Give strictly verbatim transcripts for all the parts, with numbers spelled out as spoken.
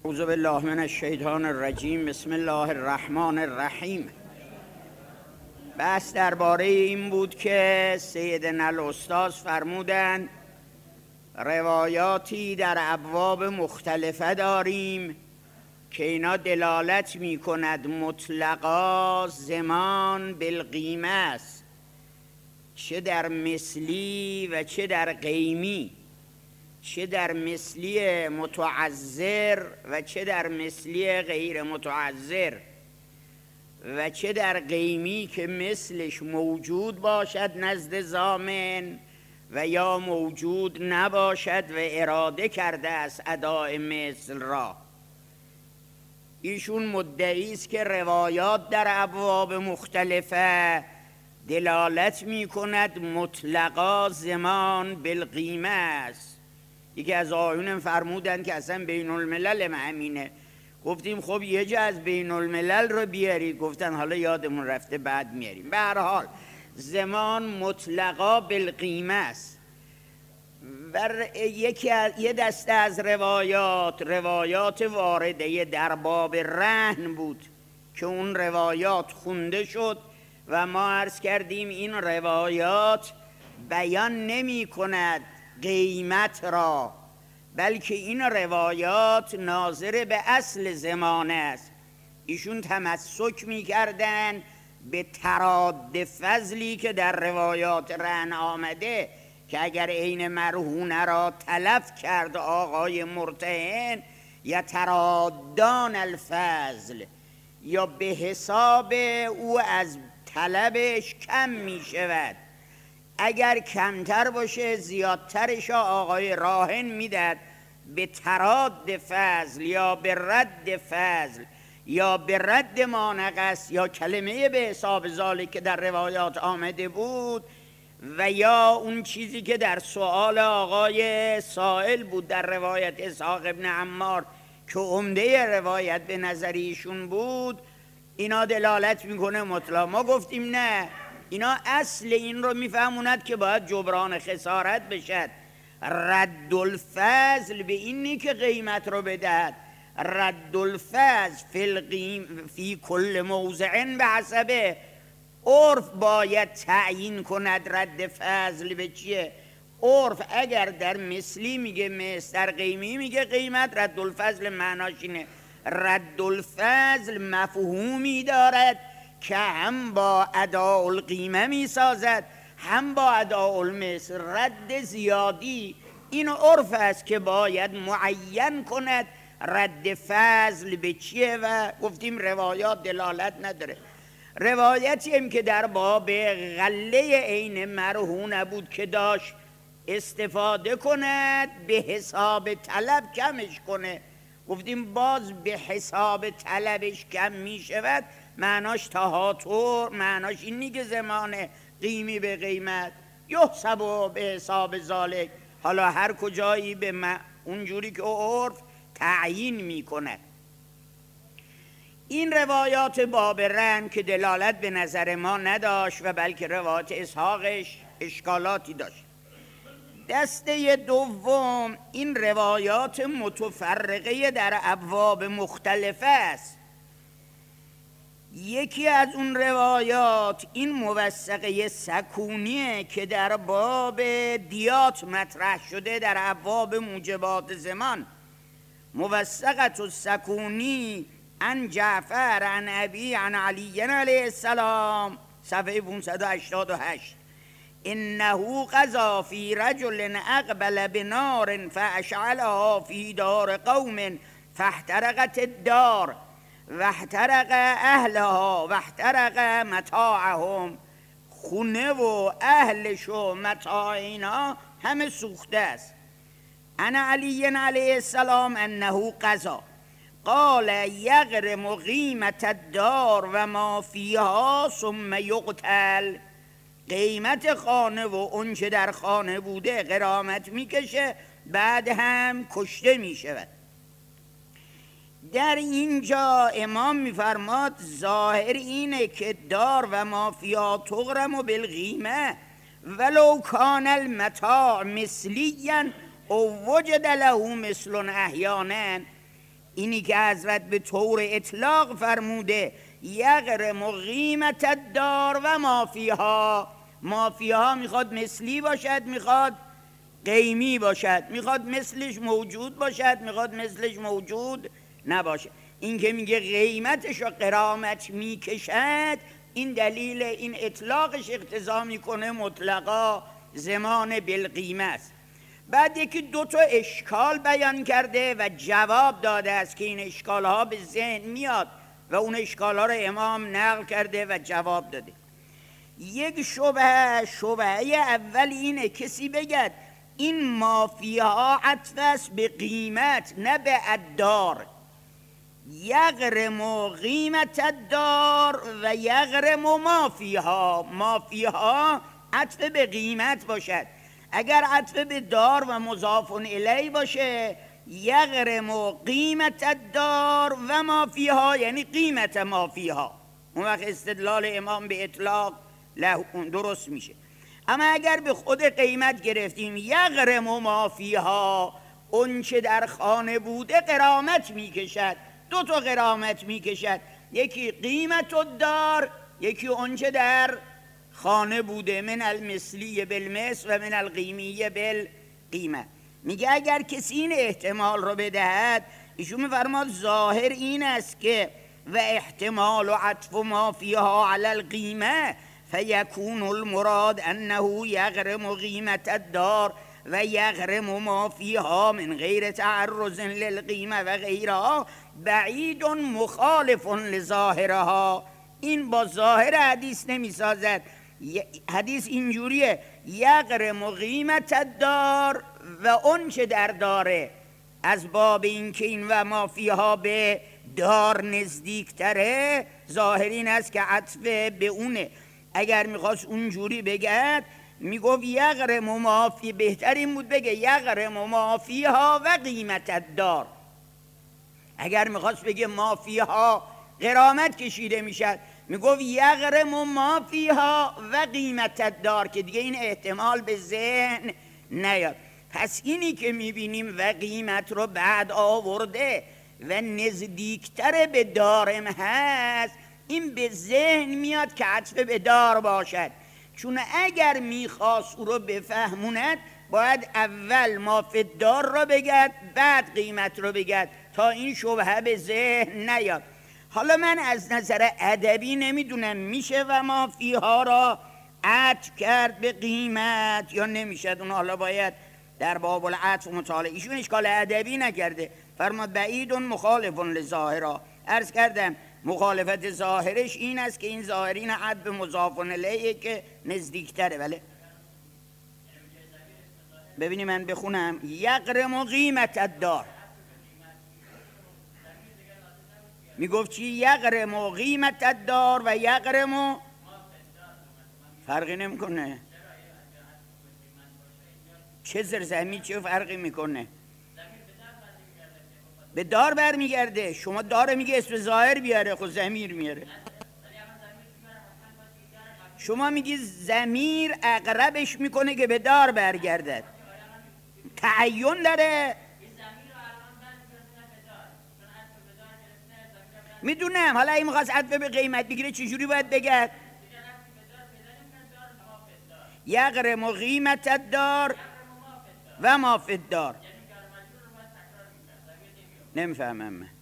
اعوذ بالله من الشیطان الرجیم. بسم الله الرحمن الرحیم. بحث درباره این بود که سیدنا الاستاذ فرمودند روایاتی در ابواب مختلفه داریم که اینا دلالت می کند مطلقا زمان بالقیمه است، چه در مثلی و چه در قیمی، چه در مثلی متعذر و چه در مثلی غیر متعذر و چه در قیمی که مثلش موجود باشد نزد ضامن و یا موجود نباشد و اراده کرده است اداء مثل را. ایشون مدعی است که روایات در ابواب مختلفه دلالت می کند مطلقا زمان بالقیمه است. یکی از آیون فرمودن که اصلا بین الملل همینه. گفتیم خب یه جا از بین الملل رو بیارید، گفتن حالا یادمون رفته بعد میاریم. به هر حال زمان مطلقا بالقیمه است. و یکی از یه دسته از روایات روایات وارده در باب رهن بود که اون روایات خونده شد و ما عرض کردیم این روایات بیان نمی کند قیمت را، بلکه این روایات ناظر به اصل زمانه است. ایشون تمسک می کردن به تراد فضلی که در روایات رهن آمده که اگر عین مرهونه را تلف کرد آقای مرتهن یا ترادان الفضل یا به حساب او از طلبش کم می شود، اگر کمتر باشه زیادترش آقای راهن میداد به تراد فضل یا به رد فضل یا به رد ما نقص یا کلمه به حساب ذالک که در روایات آمده بود و یا اون چیزی که در سؤال آقای سائل بود در روایت اسحاق ابن عمار که عمده روایت به نظر ایشون بود. اینا دلالت میکنه مطلق. ما گفتیم نه، اینا اصل این رو میفهموند که باید جبران خسارت بشد. رد الفضل به اینی که قیمت رو بدهد، رد الفضل فی, القیم فی کل موضع به حسبه. عرف باید تعیین کند رد فضل به چیه. عرف اگر در مثلی میگه مثل، در قیمی میگه قیمت، رد الفضل معناش اینه. رد الفضل مفهومی دارد که هم با اداء القیمه می سازد هم با اداء المثل. رد زیادی این عرف است که باید معین کند رد فضل به چیه و گفتیم روایات دلالت نداره. روایتی هم که در باب غله عین مرهونه بود که داشت استفاده کند به حساب طلب کمش کنه، گفتیم باز به حساب طلبش کم می شود، معناش تهاتر، معناش اینی که زمانه قیمی به قیمت یحسب و به حساب ذالک. حالا هر کجایی به اونجوری که عرف تعیین می کند. این روایات باب رهن که دلالت به نظر ما نداشت و بلکه روایات اسحاقش اشکالاتی داشت. دسته دوم این روایات متفرقه در ابواب مختلفه است. یکی از اون روایات این موثقه سکونیه که در باب دیات مطرح شده در ابواب موجبات زمان. موثقه السکونی عن جعفر عن ابی عن علی علیه السلام، صفحه پانصد و هشتاد و هشت. انه قضا فی رجل اقبل بنار فاشعلها فی دار قوم فاحترقت الدار واحترق اهلها واحترق متاعهم. خونه و اهلش و متاع اینا همه سوخته است. انا علی علیه السلام انه قضا قال یغرم قیمت الدار و ما فیها ثم یقتل. قیمت خانه و اون چه در خانه بوده غرامت میکشه، بعد هم کشته میشود. در اینجا امام میفرماد ظاهر اینه که دار و مافیا تغرم و بالقیمه ولو کان المتاع مثلیا او وجد له مثل احیانا. اینی که حضرت به طور اطلاق فرموده یغرم قیمت الدار و مافیها. مافیها میخواد مثلی باشد، میخواد قیمی باشد، میخواد مثلش موجود باشد، میخواد مثلش موجود نباشد. این که میگه قیمتش و غرامت میکشد، این دلیل این اطلاقش اقتضا میکنه مطلقا زمان بالقیمه است. بعد یکی دو تا اشکال بیان کرده و جواب داده است که این اشکال ها به ذهن میاد و اون اشکال ها رو امام نقل کرده و جواب داده. یک شبهه شبهه اول اینه کسی بگد این مافیها عطف است به قیمت نه به الدار. یغرم قیمت الدار و یغرم مافیها. مافیها عطف به قیمت باشد. اگر عطف به دار و مضاف الیه باشه یغرم قیمت الدار و مافیها یعنی قیمت مافیها، اون وقت استدلال امام به اطلاق درست میشه. اما اگر به خود قیمت گرفتیم یغرم مافیها، اون چه در خانه بوده غرامت میکشد. دو تا غرامت میکشد، یکی قیمت الدار، یکی اون چه در خانه بوده، من المثلی بالمثل و من القیمیه بالقیمه. میگه اگر کسی این احتمال رو بدهد، ایشون میفرماد ظاهر این است که و احتمال و عطف ما فیها علی القیمه فیکون المراد انه یغرم قیمت الدار و یغرم ما فیها من غیر تعرض للقیمه و غیرها بعید مخالف لظاهرها. این با ظاهر حدیث نمیسازد. حدیث اینجوریه یغرم قیمت الدار و اون چه در داره، از باب این که این و مافیها به دار نزدیکتره، ظاهر این است که عطف به اونه. اگر میخواست اونجوری بگد میگفت یغرم مافی، بهتر این بود بگه یغرم مافیها و قیمت الدار. اگر میخواست بگه مافیها غرامت کشیده میشد میگفت یغرم مافیها و قیمت الدار، که دیگه این احتمال به ذهن نیاد. پس اینی که میبینیم و قیمت رو بعد آورده و نزدیکتر به دارم هست، این به ذهن میاد که عطف به دار باشد. چون اگر میخواست او رو بفهموند باید اول ما فی الدار رو بگد بعد قیمت رو بگد تا این شبهه به ذهن نیاد. حالا من از نظر ادبی نمیدونم میشه و ما فیها را عطف کرد به قیمت یا نمیشد. اون حالا باید در باب العطف مطالعه. ایشون اشکال ادبی نکرده، فرماد بعید مخالف لظاهرها. عرض کردم مخالفت ظاهرش این است که این ظاهرین عد به مضاف الیه که نزدیکتره. بله ببینی من بخونم یغرم قیمت الدار، میگفت چی؟ یغرم قیمت الدار و یغرم، فرقی نمیکنه چه زرزمی چه فرقی میکنه، به دار برمیگرده. شما داره میگه اسم ظاهر بیاره، خود ضمیر میاره. شما میگی ضمیر اقربش میکنه که به دار برگردد، تعین داره. میدونم. حالا این میخواست عطف به قیمت بگیره چجوری باید بگرد؟ یغرم قیمت الدار و ما فی الدار. نمیفهمم من.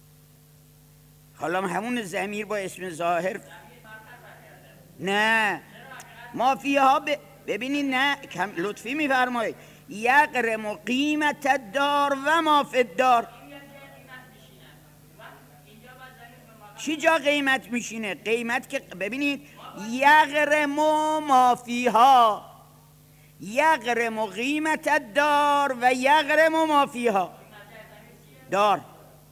حالا همون ضمیر با اسم ظاهر نه ما فیها ب... ببینید نه کم لطفی میفرمایید یغرم قیمت الدار و ما فی الدار. چی جا قیمت میشینه؟ قیمت که ببینید یغرم ما فیها، یغرم قیمت الدار و یغرم ما فیها دار.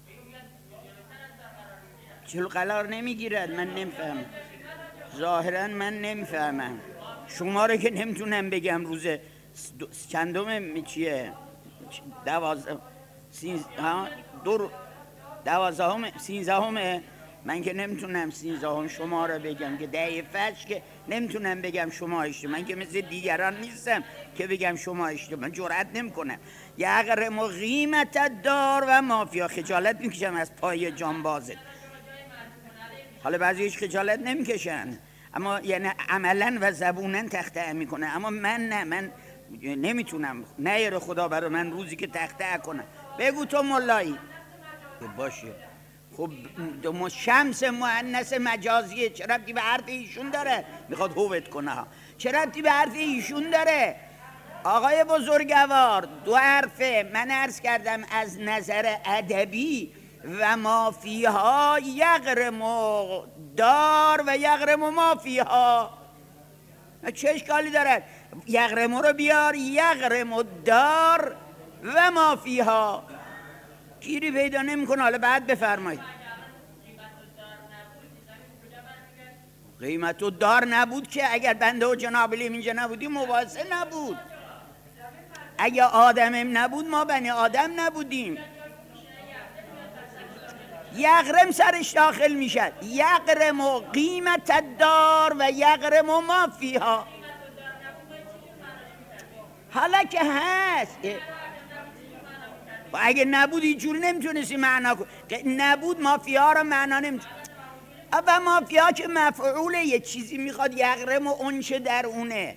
چلو قرار نمیگیرد. من نمیفهمم ظاهرا، من نمیفهمم. شما رو که نمیتونم بگم روز چندم چیه دوازده سینزده دو دوازدهم سینزدهم من که نمیتونم سیزدهم شما رو بگم که ده فش که نمیتونم بگم شما اشتباه. من که مثل دیگران نیستم که بگم شما اشتباه. من جرئت نمیکنم. یغرم قیمت دار و مافیا. خجالت میکشم از پای جانبازت. حالا بعضی هیچ خجالت نمیکشن، اما یعنی عملا و زبونن تخته میکنه، اما من نه، من نمیتونم. نه خدا برای من روزی که تخته کنه. بگو تو ملایی باشه. خب شمس مؤنث مجازیه، چه ربطی به حرف ایشون داره؟ میخواد هوت کنه ها. چه ربطی به حرف ایشون داره؟ آقای بزرگوار، دو حرفه. من عرض کردم از نظر ادبی و مافیها یغرم دار و یغرم مافیها. چه اشکالی داره؟ یغرم رو بیار، یغرم دار و مافیها. گیری پیدا نمیکنه. حالا بعد بفرمایید. قیمت و دار نبود که اگر بنده و جناب علی اینجا نبودیم مباحثه نبود. اگر آدمم نبود ما بنی آدم نبودیم. یغرم سرش داخل میشد. یغرم و قیمت دار و یغرم و ما فیها. حالا که هست اگه نبود اینجور نمیتونستی معنا کن. نبود مافیا رو معنا نمیتونست. اما مافیا که مفعوله، یه چیزی میخواد یغرم و اون چه در اونه.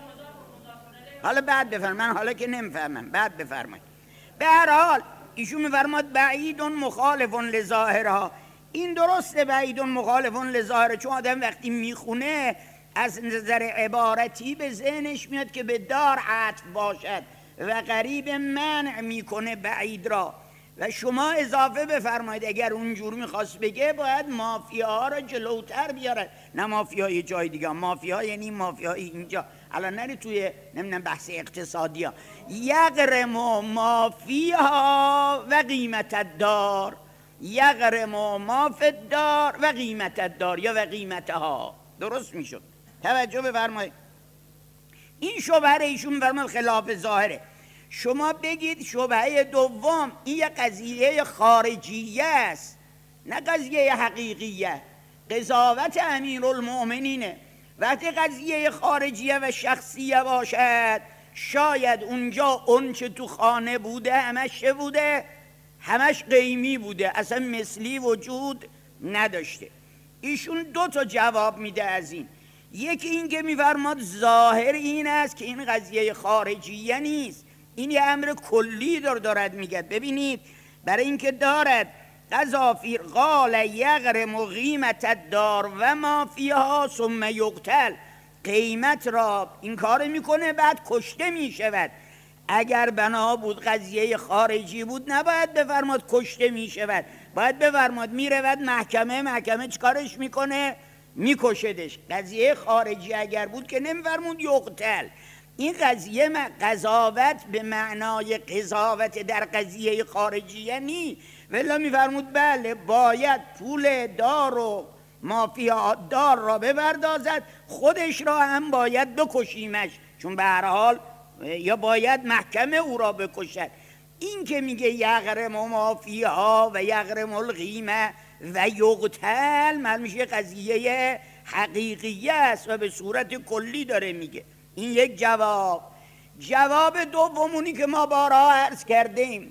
حالا بعد بفرمایید. من حالا که نمیفهمم، بعد بفرمایید. به هر حال ایشون میفرماد بعید مخالف لظاهرها. این درسته، بعید مخالف لظاهره، چون آدم وقتی میخونه از نظر عبارتی به ذهنش میاد که به دار عطف باشد و قریب منع میکنه بعید را. و شما اضافه بفرمایید اگر اونجور میخواست بگه باید مافیاها را جلوتر بیارد، نه مافیای جای دیگه. مافیا یعنی مافیای اینجا. الان نری توی نمیدونم بحث اقتصادی ها. یغرم مافیها و قیمت دار. یغرم مافد دار و قیمت دار یا و قیمتها. درست میشد. توجه بفرمایید. این شبهه ایشون میفرماید خلاف ظاهره. شما بگید شبهه دوم این یه قضیه خارجیه است، نه قضیه حقیقیه. قضاوت امیرالمؤمنینه. وقتی قضیه خارجیه و شخصیه باشد، شاید اونجا اون چه تو خانه بوده همش چه بوده؟ همش قیمی بوده، اصلا مثلی وجود نداشته. ایشون دو تا جواب میده از این. یکی این که میفرماد ظاهر این است که این قضیه خارجیه نیست، این یه امر کلی دار دارد میگه. ببینید برای اینکه دارد قذافیر قال یغرم قیمت دار و ما فیها ثم یقتل، قیمت را این کار میکنه بعد کشته میشود. اگر بنا بود قضیه خارجی بود نباید بفرماد کشته میشود، باید بفرماد میرود محکمه، محکمه چیکارش میکنه؟ میکشدش. قضیه خارجی اگر بود که نمیفرمود یقتل. این قضیه قضاوت به معنای قضاوت در قضیه خارجیه نی، ولی میفرمود بله باید پول دار و مافیا دار را بپردازد، خودش را هم باید بکشیمش، چون به هر حال یا باید محکمه او را بکشد. این که میگه یغرم مافیا و یغرم القیمه و یقتل، من میشه قضیه حقیقیه است و به صورت کلی داره میگه. این یک جواب. جواب دومونی که ما بارها عرض کردیم،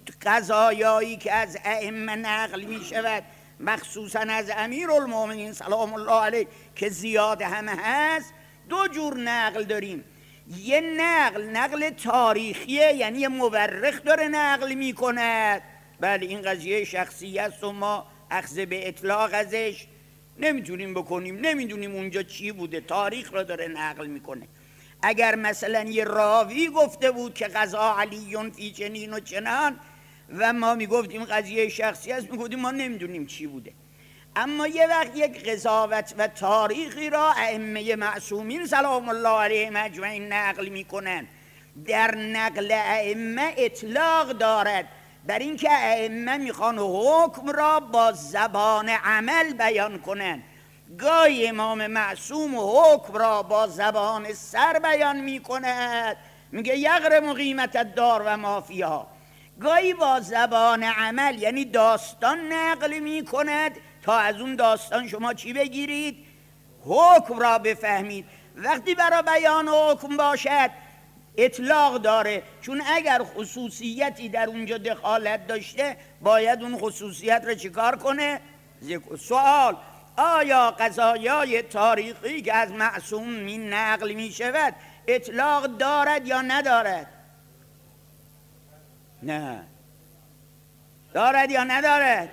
قضایایی که از ائمه نقل می شود، مخصوصا از امیرالمؤمنین سلام الله علیه که زیاد همه هست، دو جور نقل داریم. یه نقل نقل تاریخیه، یعنی یه مورخ داره نقل می کند، بله این قضیه شخصی است و ما اخذ به اطلاق ازش نمیتونیم بکنیم، نمیدونیم اونجا چی بوده، تاریخ را داره نقل میکنه. اگر مثلا یه راوی گفته بود که قضا علیون فی چنین و چنان و ما میگفتیم قضیه شخصی است، میگفتیم ما نمیدونیم چی بوده. اما یه وقت یک قضاوت و تاریخی را ائمه معصومین سلام الله علیهم اجمعین نقل میکنن، در نقل ائمه اطلاق دارد بر اینکه ائمه میخوان حکم را با زبان عمل بیان کنن. گاهی امام معصوم حکم را با زبان سر بیان میکند، میگه یغرم قیمت دار و مافیا. گاهی با زبان عمل یعنی داستان نقل میکند تا از اون داستان شما چی بگیرید؟ حکم را بفهمید. وقتی برای بیان حکم باشد اطلاق داره، چون اگر خصوصیتی در اونجا دخالت داشته باید اون خصوصیت را چیکار کنه؟ سوال: آیا قضایای تاریخی که از معصوم می نقل می شود اطلاق دارد یا ندارد؟ نه. دارد یا ندارد؟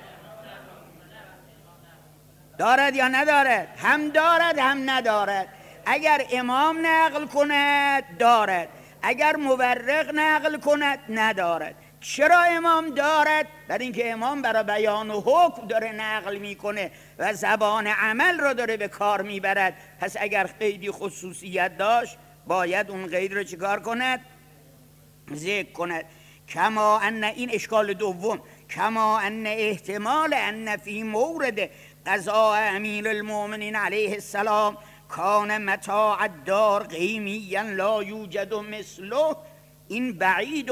دارد یا ندارد؟ هم دارد هم ندارد. اگر امام نقل کند دارد، اگر مورخ نقل کند ندارد. چرا امام دارد؟ برای اینکه امام برای بیان و حکم داره نقل میکنه و زبان عمل رو داره به کار میبرد. پس اگر قیدی خصوصیت داشت باید اون قید رو چیکار کند؟ ذکر کند. کما ان، این اشکال دوم، کما ان احتمال ان فی مورد قضاء امیر المؤمنین علیه السلام کان متاع الدار قیمیا لا یوجد مثله، این بعید،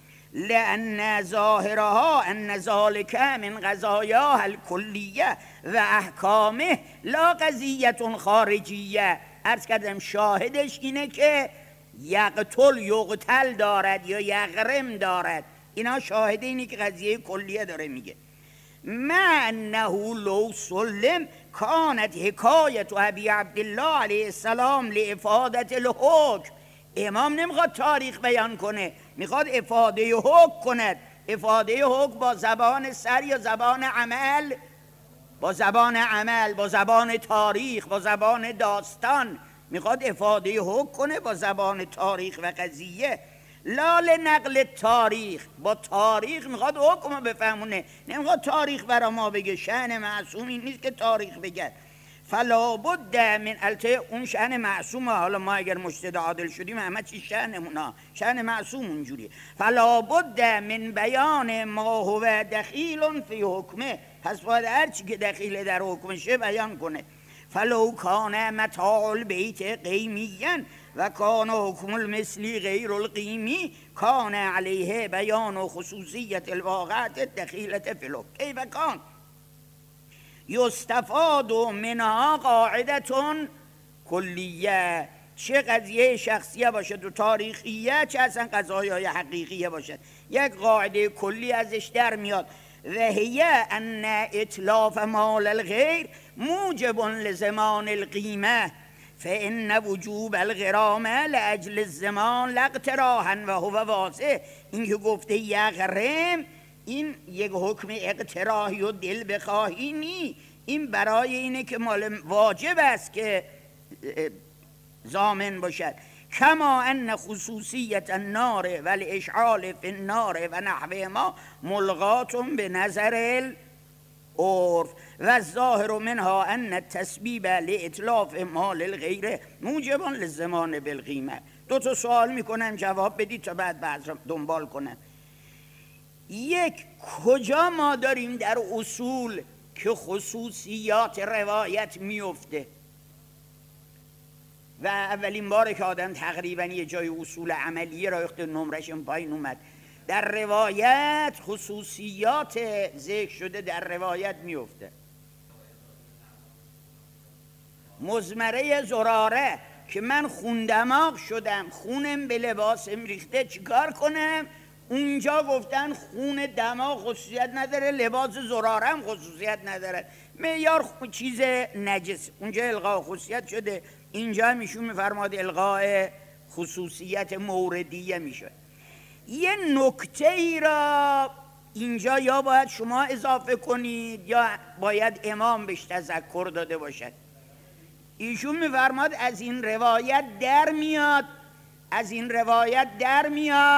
لأن ظاهرها ان ذلك من قضایاها الکلیه و احکامه لا قضیه خارجیه. عرض کردم شاهدش اینه که یقتل یقتل دارد یا یغرم دارد، اینا شاهد اینه که قضیه کلیه داره میگه. مع انه لو سلم کانت حکایت ابی عبدالله علیه السلام لافادت الحکم. امام نمیخواد تاریخ بیان کنه، میخواد افاده حکم کند. افاده حکم با زبان سر یا زبان عمل؟ با زبان عمل، با زبان تاریخ، با زبان داستان. میخواد افاده حکم کنه با زبان تاریخ و قضیه. لال نقل تاریخ، با تاریخ میخواد حکم رو بفهمونه، نمیخواد تاریخ برا ما بگه. شأن معصوم این نیست که تاریخ بگه. فلا بد من، البته اون شأن معصومه، حالا ما اگر مجتهد عادل شدیم همه چی شأنمونه، شأن معصوم اونجوریه. فلا بد من بیان ما هو دخیل فی حکمه، پس باید هر چی که دخیل در حکمشه بیان کنه. فلو کان متاع البیت قیمیا و کان حکم المثلی غیر القیمی کان علیه بیان و خصوصیت الواقعات دخیلت فی الحکم. کیف کان یستفاد منها قاعدتون کلیه، چه قضیه شخصیه باشد و تاریخیه، چه اصلا قضایای حقیقیه باشد، یک قاعده کلی ازش در میاد. و هی ان اتلاف مال الغیر موجب لزمان القیمه فان وجوب الغرامه لاجل الزمان لا اقتراحا و هو واضح. این که گفته یغرم این یک حکم اقتراحی و دل بخواهی نی، این برای اینه که مال واجب است که ضامن باشد. کما ان خصوصیت النار و الاشعال فی النار و نحوه ما ملغات به نظر العرف و الظاهر منها ان التسبیب لاتلاف مال الغیر موجب للزمان بالقیمه. دو تا سوال میکنم جواب بدید تا بعد بعض دنبال کنم. یک، کجا ما داریم در اصول که خصوصیات روایت میفته؟ و اولین باره که آدم تقریبا یه جای اصول عملیه را اخت نمرش پایین اومد، در روایت خصوصیات ذکر شده در روایت میفته. مزمره زراره که من خون دماغ شدم، خونم به لباسم ریخته، چیکار کنم؟ اونجا گفتن خون دماغ خصوصیت نداره، لباس زراره هم خصوصیت نداره، معیار چیز نجس، اونجا الغاء خصوصیت شده. اینجا میشون میفرماد الغاء خصوصیت موردیه میشه. یه نکته ای را اینجا یا باید شما اضافه کنید یا باید امام بهش تذکر داده باشد. ایشون میفرماد از این روایت در میاد، از این روایت در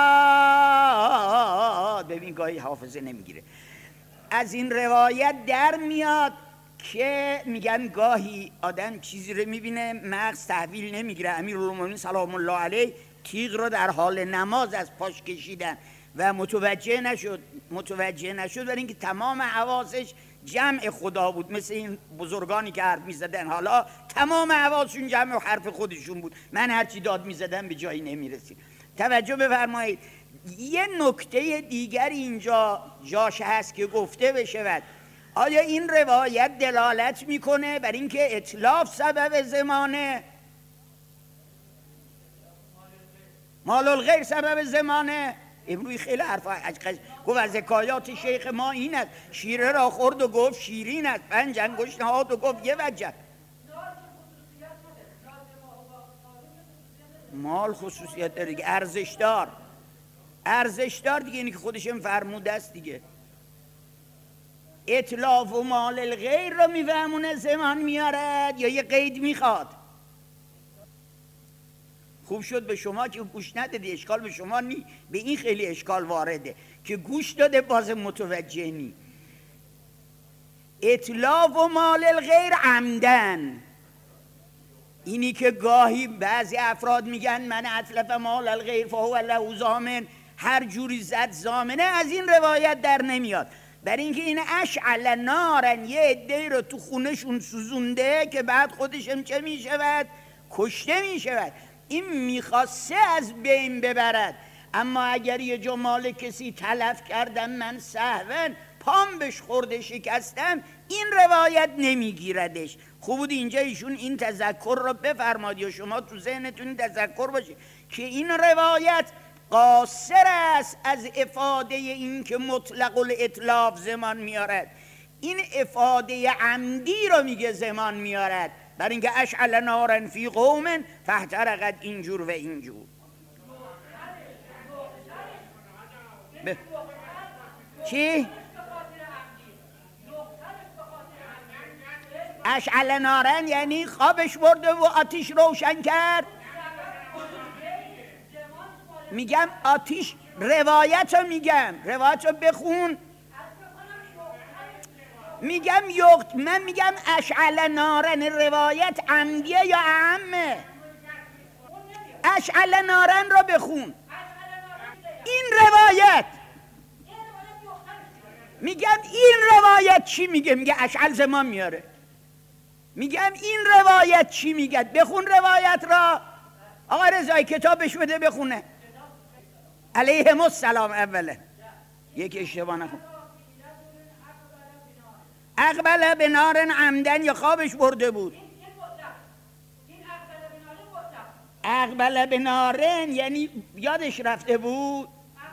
میاد، ببین گاهی حافظه نمیگیره، از این روایت در میاد که میگن گاهی آدم چیزی رو میبینه مغز تحویل نمیگیره. امیرالمومنین سلام الله علیه تیغ رو در حال نماز از پاش کشیدن و متوجه نشد، متوجه نشد برای اینکه تمام حواسش جمع خدا بود، مثل این بزرگانی که حرف میزدن حالا تمام حواسشون جمع و حرف خودشون بود، من هرچی داد میزدم به جایی نمیرسید. توجه بفرمایید. یه نکته دیگر اینجا جاش هست که گفته بشود. آیا این روایت دلالت میکنه بر اینکه اتلاف سبب زمانه؟ مال الغیر سبب زمانه؟ امروی خیلی حرفا گفت از حکایات شیخ ما این است، شیره را خورد و گفت شیرین است، پنج انگشت نهاد و گفت یه وجه. مال خصوصیت داره دیگه، ارزش دار ارزش دار دیگه، اینی که خودشم فرموده است دیگه. اتلاف و مال الغیر رو میفهمونه زمان میارد یا یه قید میخواد؟ خوب شد به شما که گوش ندادی، اشکال به شما نی، به این خیلی اشکال وارده که گوش داده باز متوجه نی. اتلاف و مال الغیر عمدن، اینی که گاهی بعضی افراد میگن من اتلف مال الغیر فهو له ضامن، هر جوری زد ضامنه، از این روایت در نمیاد. برای اینکه این اشعل نارن، یه عده‌ای رو تو خونشون سوزونده که بعد خودشم چه میشود؟ کشته میشود. این میخواسته از بین ببرد، اما اگر یه جا مال کسی تلف کردم من سهون پام بش خورده شکستم، این روایت نمیگیردش. خوب بود اینجا ایشون این تذکر رو بفرماد یا شما تو ذهنتون تذکر باشه که این روایت قاصر است از افاده این که مطلق الاتلاف زمان میارد، این افاده عمدی رو میگه زمان میارد، برای اینکه اشعل نارن فی قوم فاحترقت اینجور و اینجور. ب... چی؟ اشعل نارن یعنی خوابش برده و آتیش روشن کرد. میگم آتیش، روایت رو میگم، روایت رو بخون. میگم یخت، من میگم اشعل نارن روایت عمدیه یا اعمه؟ اشعل نارن رو بخون. این روایت میگم این روایت چی میگه؟ میگه اشعل زمان میاره. میگم این روایت چی میگه؟ بخون روایت را. آقا رضایی کتابش بده بخونه. علیهم السلام. اوله یک اشتباه نکن. اقبل به نارن عمدن، یا خوابش برده بود. اقبل به نارن یعنی یادش رفته بود.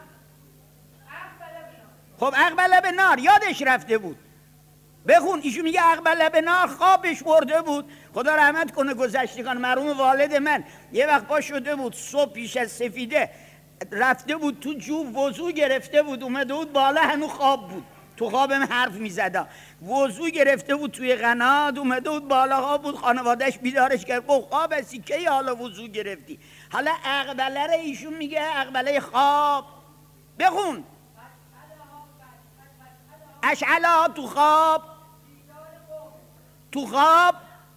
خب اقبل به نار یادش رفته بود. بخون. ایشون میگه اقبل به نار خوابش برده بود. خدا رحمت کنه گذشتگان. مرحوم والد من یه وقت پا شده بود صبح پیش از سفیده، رفته بود تو جوب وضو گرفته بود، اومده بود بالا، هنو خواب بود، تو خوابم حرف میزد. وضو گرفته بود توی قنات، اومده بود بالا خواب بود. خانوادهش بیدارش کرد، گفت خواب هستی کی حالا وضو گرفتی؟ حالا اقبله رو ایشون میگه اقبله خواب. بخون. اشعلا تو خواب، تو خواب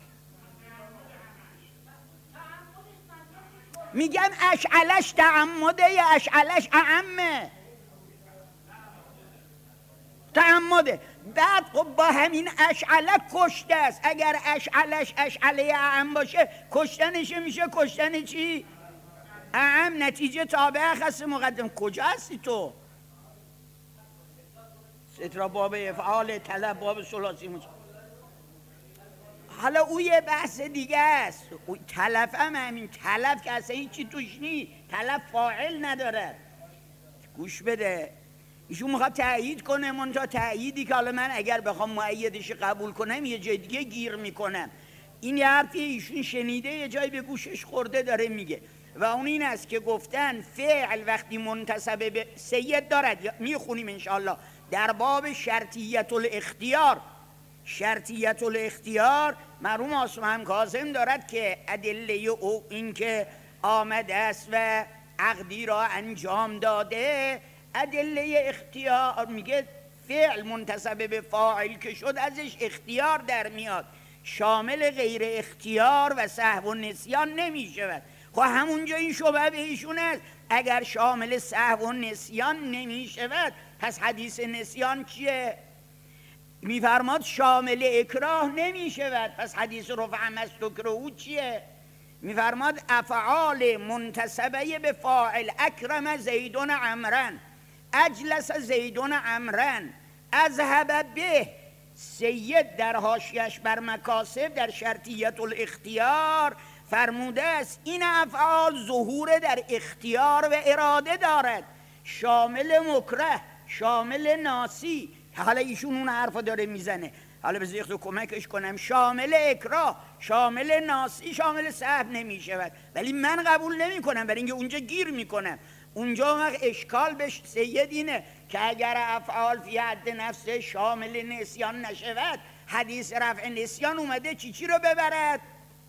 میگم اشعلش تعمده یا اشعلش اعمه؟ تعمده. بعد خب با همین اشعله کشته است. اگر اشعلش اشعله اعم باشه کشتنش میشه کشتن چی؟ اعم. نتیجه تابعه خاص مقدم. کجا هستی تو؟ سترا باب افعال طلب باب ثلاثی مجد. حالا او یه بحث دیگه است. تلف هم همین تلف که اصلا هیچی توش نی، تلف فاعل نداره. گوش بده. ایشون میخواد تأیید کنه، منتها تأییدی که حالا من اگر بخوام مؤیدش قبول کنم یه جای دیگه گیر میکنم. این یه حرفی ایشون شنیده یه جایی به گوشش خورده داره میگه، و اون این است که گفتن فعل وقتی منتسب به سید دارد، میخونیم انشاءالله در باب شرطیت الاختیار. شرطیت الاختیار مرحوم عاصم کاظم دارد که ادله او این که آمده است و عقدی را انجام داده، ادله اختیار میگه فعل منتسب به فاعل که شد ازش اختیار در میاد، شامل غیر اختیار و سهو و نسیان نمی شود. خب همونجا این شبه بهشون است، اگر شامل سهو و نسیان نمی شود پس حدیث نسیان چیه؟ میفرماد شامل اکراه نمی شود، پس حدیث رفع مستکرهو چیه؟ میفرماد افعال منتسبه به فاعل، اکرم زیدون عمرن، اجلس زیدون عمرن، اذهب به سید در حاشیه‌اش بر مکاسب در شرطیت الاختیار فرموده است این افعال ظهور در اختیار و اراده دارد، شامل مکره، شامل ناسی. حالا ایشون اون حرفا داره میزنه، حالا بذارید تو کمکش کنم. شامل اکراه، شامل ناسی، شامل سهو نمیشود، ولی من قبول نمی کنم، برای اینکه اونجا گیر میکنم. اونجا وقت اشکال بهش سید اینه که اگر افعال فی حد نفس شامل نسیان نشود، حدیث رفع نسیان اومده چی چی رو ببرد؟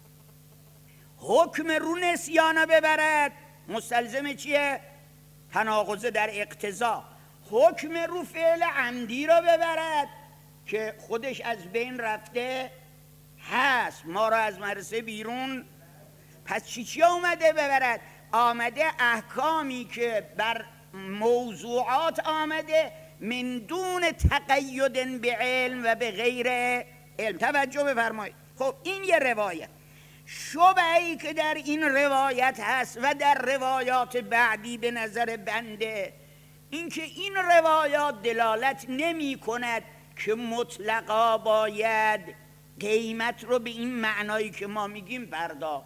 حکم رو نسیان رو ببرد. مستلزم چیه؟ تناقض در اقتضا. حکم رو فعل عمدی رو ببرد که خودش از بین رفته هست، ما رو از مدرسه بیرون. پس چی چی اومده ببرد؟ آمده احکامی که بر موضوعات آمده من دون تقید به علم و به غیر علم. توجه بفرمایید. خب این یه روایت. شبهه‌ای که در این روایت هست و در روایات بعدی به نظر بنده اینکه این روایات دلالت نمی کند که مطلقا باید قیمت رو به این معنایی که ما میگیم پرداخت،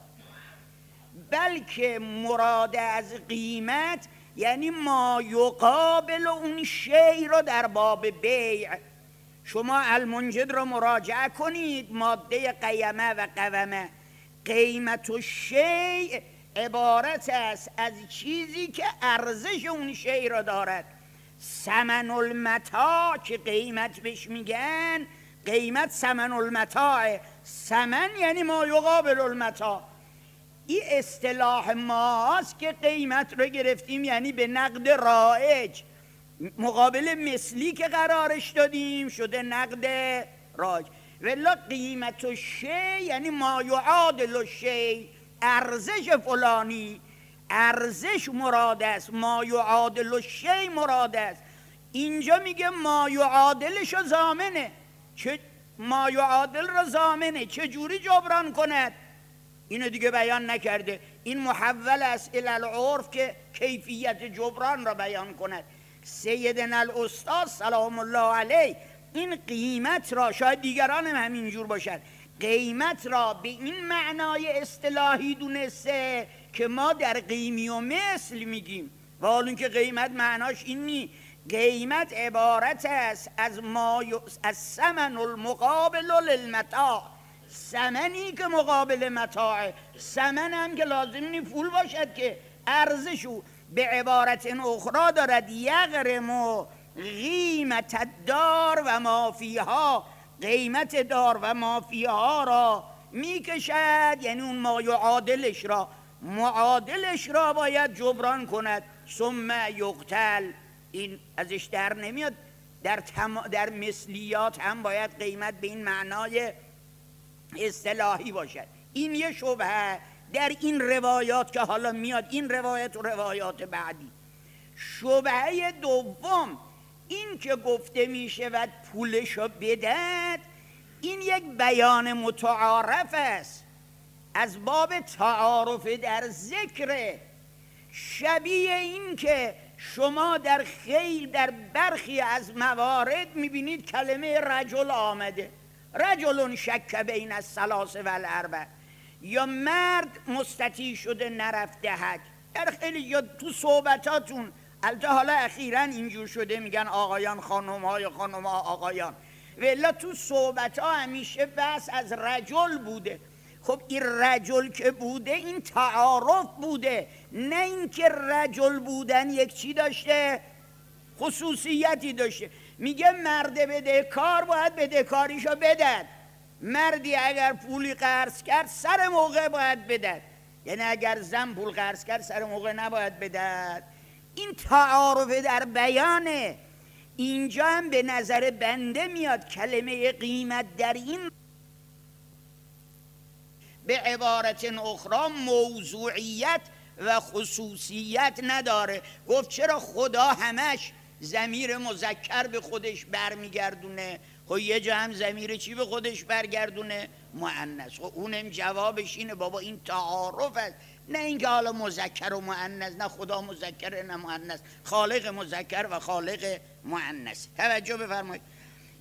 بلکه مراد از قیمت یعنی ما یقابل اون شیء رو در باب بیع. شما المنجد رو مراجعه کنید، ماده قیمه و قومه. قیمت و شیء عبارت است از چیزی که ارزش اون شیء را دارد. ثمن المتاع که قیمت بهش میگن، قیمت ثمن المتاع. ثمن یعنی ما یقابل المتاع. این اصطلاح ماست که قیمت رو گرفتیم یعنی به نقد رایج، مقابل مثلی که قرارش دادیم شده نقد رایج. ولی قیمت و شی یعنی ما یعادل شی، ارزش فلانی، ارزش مراد است، ما یعادل شی مراد است. اینجا میگه ما یعادلش ضامنه، چه ما یعادل را ضامنه، چه جوری جبران کند اینو دیگه بیان نکرده. این محول است الی العرف که کیفیت جبران را بیان کند. سیدنا الاستاد سلام الله علیه این قیمت را، شاید دیگران هم همینجور باشد، قیمت را به این معنای اصطلاحی دونسته که ما در قیمی و مثل میگیم، و حال اینکه قیمت معناش این نی. قیمت عبارت است از ما ی... از ثمن المقابل للمتاع، ثمنی که مقابل متاع. ثمن هم که لازم نی پول باشد که ارزشو به عبارت اخرى دارد یغرم قیمت الدار و ما فیها، قیمت دار و ما فیها را میکشد، یعنی اون ما یعادلش را، معادلش را باید جبران کند. ثم یقتل، این ازش در نمیاد. در, تم... در مثلیات هم باید قیمت به این معنای اصطلاحی باشد. این یه شبهه در این روایات که حالا میاد، این روایت و روایات بعدی. شبهه دوم این که گفته میشود پولشو بدهد، این یک بیان متعارف است از باب تعارف در ذکر، شبیه این که شما در خیل در برخی از موارد میبینید کلمه رجل آمده، رجل شک بین الثلاث و الاربع، یا مرد مستطیع شده نرفته حج. در خیلی یا تو صحبتاتون، البته حالا اخیراً اینجور شده میگن آقایان خانم ها یا خانم ها آقایان، ولی تو صحبت ها همیشه بحث از رجل بوده. خب این رجل که بوده این تعارف بوده، نه اینکه رجل بودن یک چی داشته، خصوصیتی داشته. میگه مرد بدهکار باید بدهکاریشو بدهد، مردی اگر پولی قرض کرد سر موقع باید بدهد، یعنی اگر زن پول قرض کرد سر موقع نباید بدهد. این تعارف در بیانه. اینجا هم به نظر بنده میاد کلمه قیمت در این به عبارت اخرى موضوعیت و خصوصیت نداره. گفت چرا خدا همش ضمیر مذکر به خودش برمیگردونه؟ خب یه جا هم ضمیر چی به خودش برگردونه؟ مؤنث. خب اونم جوابش اینه بابا این تعارف است، نه اینکه حالا مذکر و مؤنث، نه خدا مذکر نه مؤنث، خالق مذکر و خالق مؤنث. توجه بفرمایید.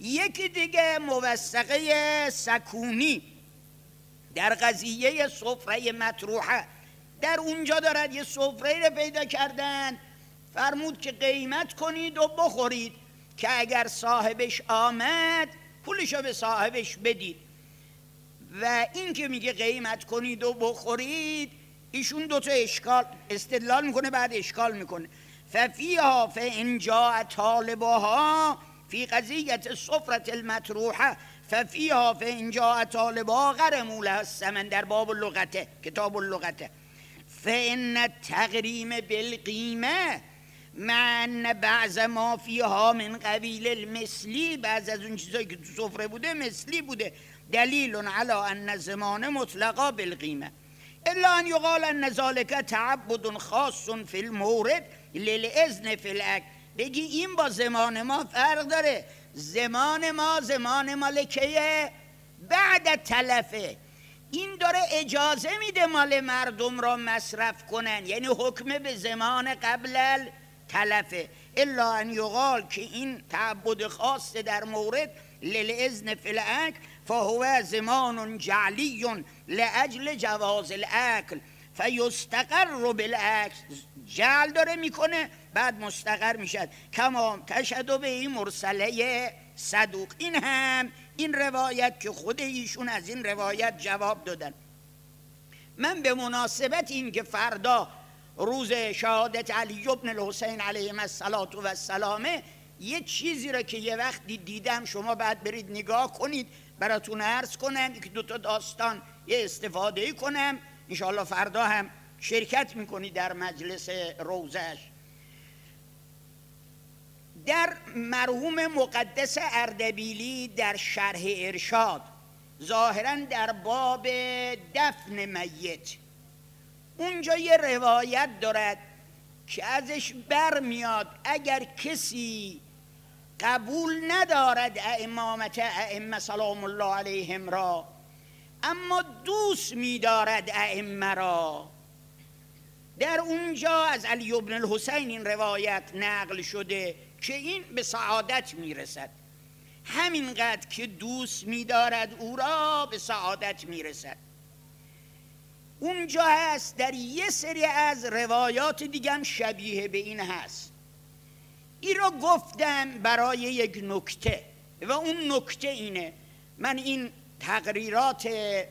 یکی دیگه موثقه سکونی در قضیه سفره مطروحه، در اونجا دارد یه سفره رو پیدا کردن، فرمود که قیمت کنید و بخورید که اگر صاحبش آمد پولشو به صاحبش بدید. و این که میگه قیمت کنید و بخورید، ایشون دوتا اشکال استدلال میکنه بعد اشکال میکنه. ففیها فإن جاء طالبها فی قضیة السفرة المطروحه ففیها فإن جاء طالبها غرموا لها الثمن، در باب اللغته، کتاب اللغته. فإن التغریم بالقیمه مع ان بعض ما فیها من قبیل المثلی، بعض از اون چیزایی که تو سفره بوده مثلی بوده، دلیل علی ان زمان مطلقا بالقیمه الا ان یقال ان ذلك تعبد خاص فی المورد للاذن فی الاکل. بگی این با زمان ما فرق داره، زمان ما زمان مالکیه بعد تلفه، این داره اجازه میده مال مردم را مصرف کنن، یعنی حکم به زمان قبل تلفه. الا ان یقال که این تعبد خاص در مورد للاذن فی الاکل فهو زمان جعلی لاجل جواز الاکل فیستقر بالاکل، جعل داره میکنه بعد مستقر میشد. کما تشهد به این مرسله صدوق، این هم این روایت که خود ایشون از این روایت جواب دادن. من به مناسبت این که فردا روز شهادت علی بن الحسین علیهم السلام یه چیزی را که یه وقتی دیدم شما بعد برید نگاه کنید براتون عرض کنم، یک دوتا داستان یه استفاده کنم، انشاءالله فردا هم شرکت میکنید در مجلس روزش. در مرحوم مقدس اردبیلی در شرح ارشاد ظاهرا در باب دفن میت، اونجا یه روایت دارد که ازش برمیاد اگر کسی قبول ندارد امامت ائمه سلام الله علیهم را اما دوست می‌دارد ائمه را، در اونجا از علی بن الحسین این روایت نقل شده که این به سعادت میرسد، همینقدر که دوست می‌دارد او را به سعادت میرسد. اونجا هست در یه سری از روایات دیگه هم شبیه به این هست. این رو گفتم برای یک نکته و اون نکته اینه، من این تقریرات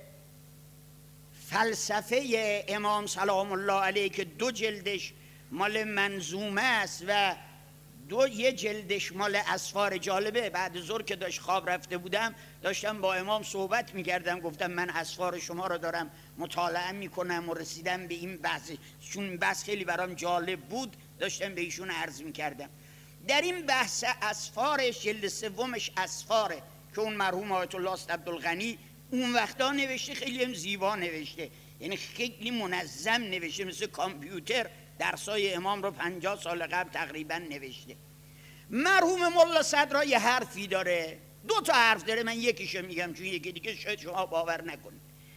فلسفه امام سلام الله علیه که دو جلدش مال منظومه است و دو یه جلدش مال اسفار جالبه، بعد ظهر که داشت خواب رفته بودم داشتم با امام صحبت میکردم، گفتم من اسفار شما رو دارم مطالعه میکنم و رسیدم به این بحث، چون این بحث خیلی برام جالب بود داشتم به ایشون عرض میکردم. در این بحث اسفارش جلد سومش اسفاره که اون مرحوم آیت الله است عبدالغنی اون وقتا نوشته، خیلی هم زیبا نوشته، یعنی خیلی منظم نوشته، مثل کامپیوتر درسای امام رو پنجاه سال قبل تقریبا نوشته. مرحوم ملا صدرا یه حرفی داره، دو تا حرف داره، من یکیشو میگم چون یکی دیگه شاید شما باور نکنید.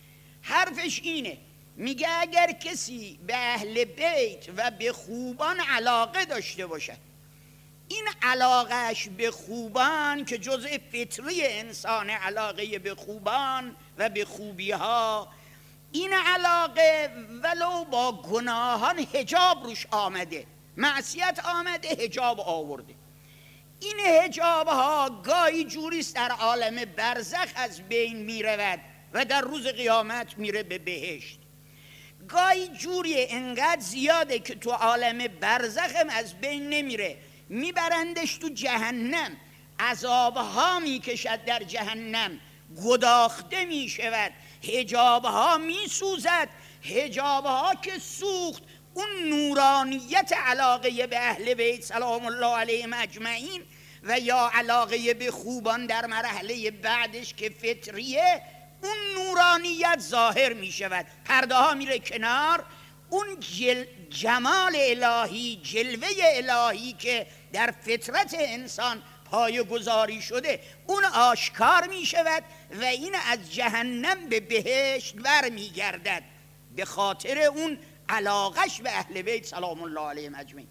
حرفش اینه، میگه اگر کسی به اهل بیت و به خوبان علاقه داشته باشه، این علاقهش به خوبان که جزء فطری انسان، علاقه به خوبان و به خوبی ها، این علاقه ولو با گناهان حجاب روش آمده، معصیت آمده حجاب آورده، این حجاب ها گاهی جوریست در عالم برزخ از بین میرود و در روز قیامت میره به بهشت، گاهی جوری انقدر زیاده که تو عالم برزخ هم از بین نمیره، میبرندش تو جهنم، عذابها میکشد در جهنم، گداخته میشود، حجابها میسوزد، حجابها که سوخت اون نورانیت علاقه به اهل بیت سلام الله علیهم اجمعین و یا علاقه به خوبان در مرحله بعدش که فطریه، اون نورانیت ظاهر میشود، پرده ها میره کنار، اون جل جمال الهی، جلوه الهی که در فطرت انسان پایه گذاری شده اون آشکار می شود و این از جهنم به بهشت بر می گردد به خاطر اون علاقش به اهل بیت سلام الله علیهم اجمعین.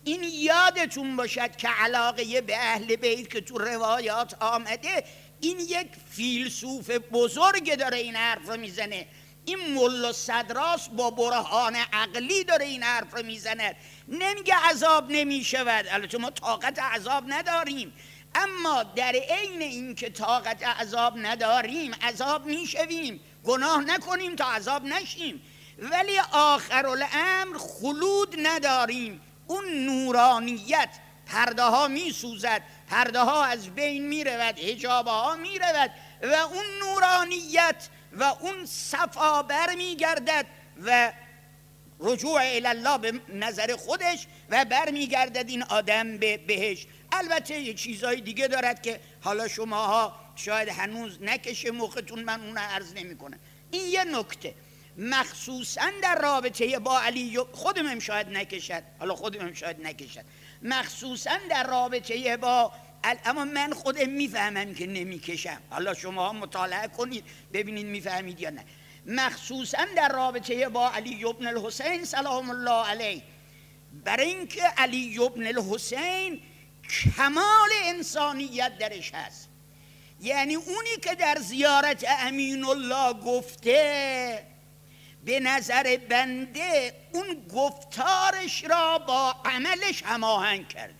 این یادتون باشد که علاقه به اهل بیت که تو روایات آمده، این یک فیلسوف بزرگ داره این حرف رو میزنه. این ملا صدراست با برهان عقلی داره این حرف رو میزنه. نمیگه عذاب نمیشود، البته ما طاقت عذاب نداریم، اما در عین این که طاقت عذاب نداریم عذاب میشویم، گناه نکنیم تا عذاب نشیم، ولی آخر الامر خلود نداریم. اون نورانیت، پرده ها می سوزد، پرده ها از بین می رود، حجاب ها می رود و اون نورانیت و اون صفا بر می گردد و رجوع الله به نظر خودش و بر می گردد این آدم به بهشت. البته یه چیزهای دیگه دارد که حالا شماها شاید هنوز نکشه مختون، من اون عرض نمی کنم. این یه نکته مخصوصا در رابطه با علی، خودم شاید نکشد، حالا خودم شاید نکشد، مخصوصا در رابطه با، اما من خودم میفهمم که نمیکشم، حالا شما مطالعه کنید ببینید میفهمید یا نه. مخصوصا در رابطه با علی ابن الحسین سلام الله علیه، برای اینکه علی ابن الحسین کمال انسانیت درش هست. یعنی اونی که در زیارت امین الله گفته، به نظر بنده اون گفتارش را با عملش هماهنگ کرده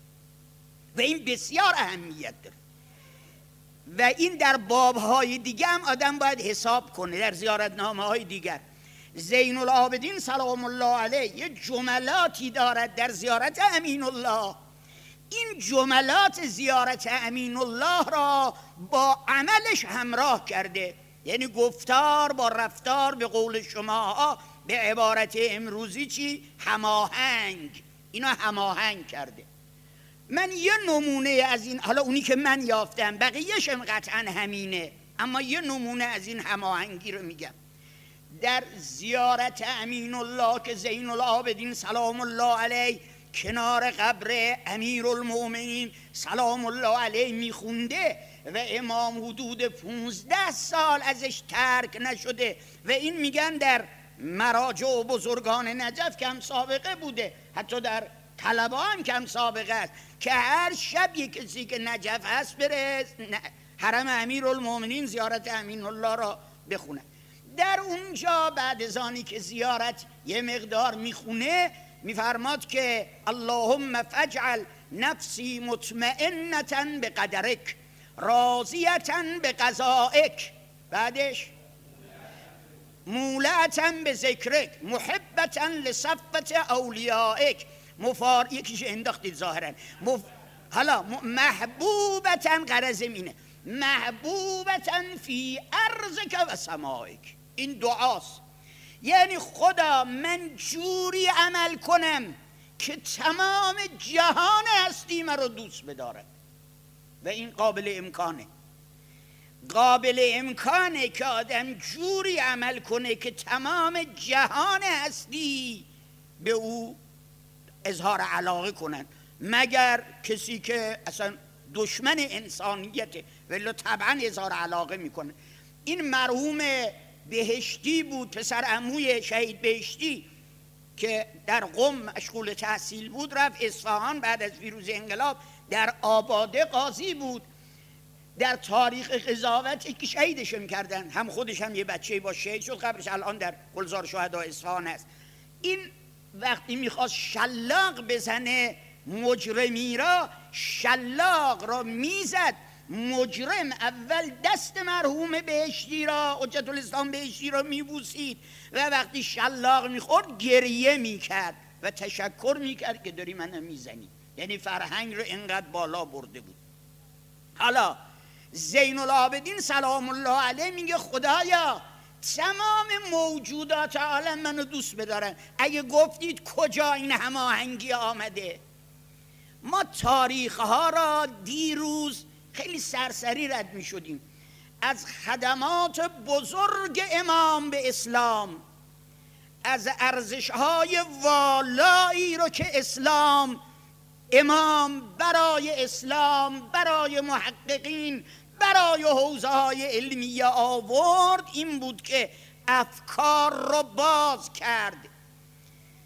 و این بسیار اهمیت داره و این در بابهای دیگه هم آدم باید حساب کنه. در زیارتنامه های دیگر زین العابدین سلام الله علیه یه جملاتی دارد در زیارت امین الله، این جملات زیارت امین الله را با عملش همراه کرده، یعنی گفتار با رفتار، به قول شما به عبارت امروزی چی؟ هماهنگ، اینا هماهنگ کرده. من یه نمونه از این، حالا اونی که من یافتم بقیه‌شم قطعا همینه، اما یه نمونه از این هماهنگی رو میگم. در زیارت امین الله که زین العابدین سلام الله علیه کنار قبر امیر المؤمنین سلام الله علیه میخونده و امام حدود پونزده سال ازش ترک نشده و این میگن در مراجع و بزرگان نجف کم سابقه بوده، حتی در طلبه هم کم سابقه است که هر شب یک کسی که نجف هست بره حرم امیر المؤمنین زیارت امین الله را بخونه. در اونجا بعد از آنی که زیارت یه مقدار میخونه میفرماد که اللهم فاجعل نفسی مطمئنة بقدرک راضیة بقضائک، بعدش مولعة بذکرک محبة لصفة اولیائک، مفار یکیش انداختید ظاهرا مف... حالا محبوبة، غرض اینه محبوبة فی ارضک و سمائک، این دعاست. یعنی خدا من جوری عمل کنم که تمام جهان هستی من رو دوست بدارد و این قابل امکانه، قابل امکانه که آدم جوری عمل کنه که تمام جهان هستی به او اظهار علاقه کنن، مگر کسی که اصلا دشمن انسانیته ولی طبعا اظهار علاقه میکنه. این مرحوم بهشتی بود، پسر عموی شهید بهشتی که در قم مشغول تحصیل بود، رفت اصفهان بعد از پیروز انقلاب، در آباده قاضی بود. در تاریخ قضاوت که شهیدشم کردن، هم خودش هم یه بچه با شهید شد، قبرش الان در گلزار شهدا اصفهان است. این وقتی میخواست شلاق بزنه مجرمی را، شلاق را میزد، مجرم اول دست مرحوم بهشتی را، حجت الاسلام بهشتی را میبوسید و وقتی شلاق میخورد گریه میکرد و تشکر میکرد که داری منو میزنی، یعنی فرهنگ رو اینقدر بالا برده بود. حالا زین العابدین سلام الله علیه میگه خدایا تمام موجودات عالم منو دوست بدارن، اگه گفتید کجا این هماهنگی آمده؟ ما تاریخ ها را دیروز خیلی سرسری رد می شدیم، از خدمات بزرگ امام به اسلام، از ارزش های والایی رو که اسلام امام برای اسلام، برای محققین، برای حوزه های علمیه آورد، این بود که افکار رو باز کرد.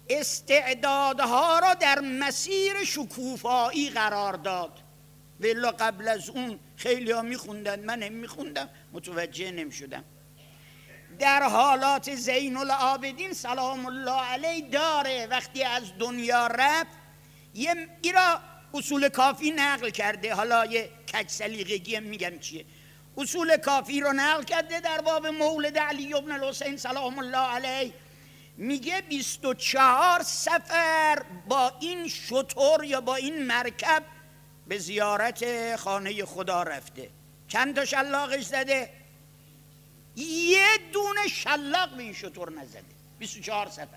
استعدادها را در مسیر شکوفایی قرار داد. ولی قبل از اون خیلی ها میخوندن، من هم میخوندم متوجه نمیشدم. در حالات زین العابدین سلام الله علیه داره وقتی از دنیا رفت یه ایرا اصول کافی نقل کرده، حالا یه کج سلیقگی میگم چیه، اصول کافی رو نقل کرده در باب مولد علی ابن الحسین سلام الله علیه. میگه بیست و چهار سفر با این شتر یا با این مرکب به زیارت خانه خدا رفته. چند تا شلاقش زده؟ یه دونه شلاق به این شتر نزده. بیست و چهار سفر.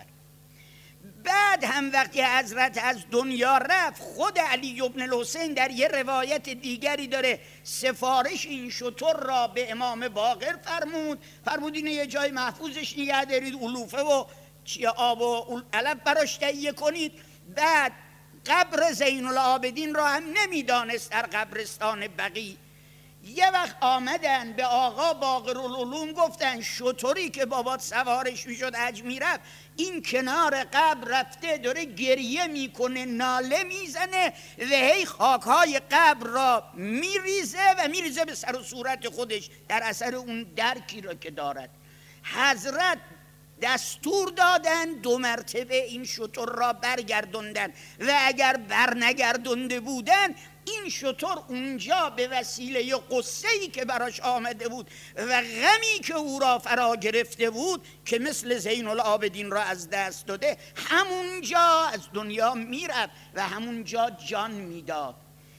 بعد هم وقتی حضرت از دنیا رفت خود علی ابن الحسین در یه روایت دیگری داره سفارش این شتر را به امام باقر فرمود، فرمود اینه یه جای محفوظش نگه دارید، علوفه و چیه آب و علف براش تهیه کنید. بعد قبر زین العابدین را هم نمیدانست در قبرستان بقیع. یه وقت آمدن به آقا باقرالعلوم گفتن شتری که بابات سوارش میشد حج میرفت این کنار قبر رفته داره گریه میکنه، ناله میزنه و هی خاکهای قبر را میریزه و میریزه به سر و صورت خودش در اثر اون درکی را که دارد. حضرت دستور دادن دو مرتبه این شتر را برگردوندن و اگر برنگردونده بودن این شتر اونجا به وسیله قصه‌ای که براش آمده بود و غمی که او را فرا گرفته بود که مثل زین العابدین را از دست داده همونجا از دنیا میرفت و همونجا جان میداد.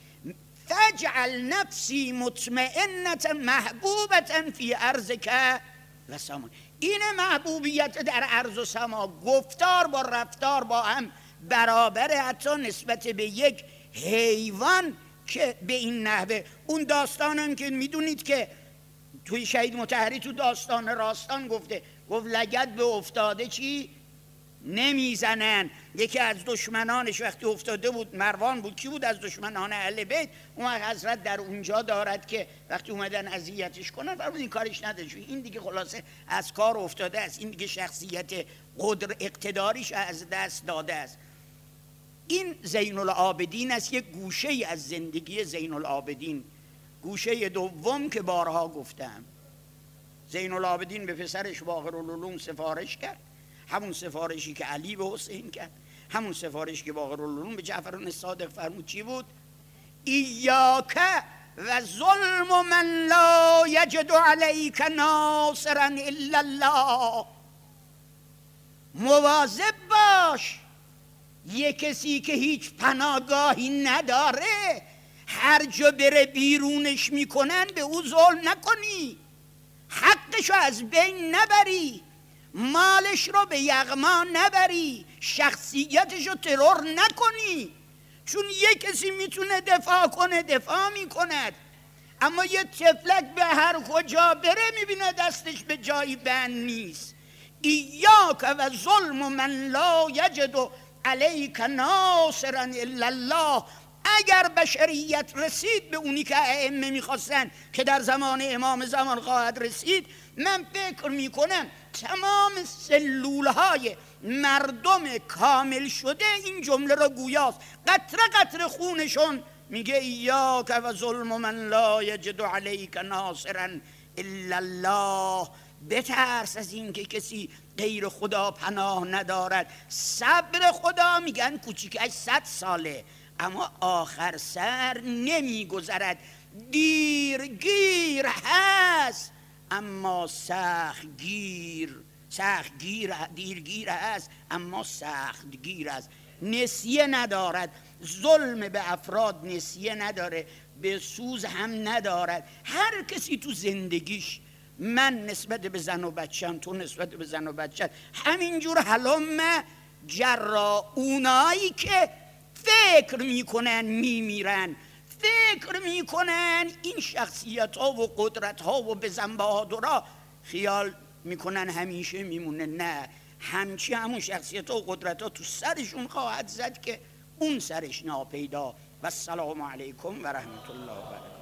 فجعل نفسی مطمئنة محبوبة فی ارضک و سما. این محبوبیت در ارض و سما گفتار با رفتار با هم برابره، حتی نسبت به یک حیوان که به این نحوه. اون داستانم که میدونید که توی شهید مطهری تو داستان راستان گفته، گفت لگد به افتاده چی نمیزنن. یکی از دشمنانش وقتی افتاده بود، مروان بود، کی بود از دشمنان اهل بیت، اون حضرت در اونجا دارد که وقتی اومدن اذیتش کنن فرمود این کارش نداشت، این دیگه خلاصه از کار افتاده است، این دیگه شخصیت قدر اقتداریش از دست داده است. این زین العابدین است، یک گوشه ای از زندگی زین العابدین. گوشه دوم که بارها گفتم، زین العابدین به پسرش باقرالعلوم سفارش کرد، همون سفارشی که علی به حسین کرد، همون سفارشی که باقرالعلوم به جعفر الصادق فرمود. چی بود؟ ایاک و ظلم من لا یجد علیک ناصرا الا الله. مواظب باش، یه کسی که هیچ پناهگاهی نداره هر جا بره بیرونش میکنن به او ظلم نکنی، حقشو از بین نبری، مالش رو به یغما نبری، شخصیتش رو ترور نکنی. چون یه کسی میتونه دفاع کنه دفاع میکند، اما یه تفلک به هر کجا بره میبینه دستش به جایی بند نیست. ایاک و ظلم من لا یجد علیک ناصرا الا الله. اگر بشریت رسید به اونی که ائمه میخواستن که در زمان امام زمان خواهد رسید، من فکر میکنم تمام سلولهای مردم کامل شده این جمله را گویاست. قطره قطره خونشون میگه ایاک و ظلم من لا یجد علیک ناصرا الا الله. بترس از این که کسی غیر خدا پناه ندارد. صبر خدا میگن کوچیکش صد ساله اما آخر سر نمیگذرد. دیرگیر هست اما سخت گیر، سخت گیر، دیرگیر هست اما سخت گیر است. نسیه ندارد، ظلم به افراد نسیه نداره، به سوز هم ندارد. هر کسی تو زندگیش، من نسبت به زن و بچم، تو نسبت به زن و بچه، همینجور حلم جرا. اونایی که فکر میکنن میمیرن، فکر میکنن این شخصیت ها و قدرت ها و بزن بهادرها خیال میکنن همیشه میمونه. نه، همچی همون شخصیت ها و قدرت ها تو سرشون خواهد زد که اون سرش ناپیدا. و السلام علیکم و رحمت الله و برکاته.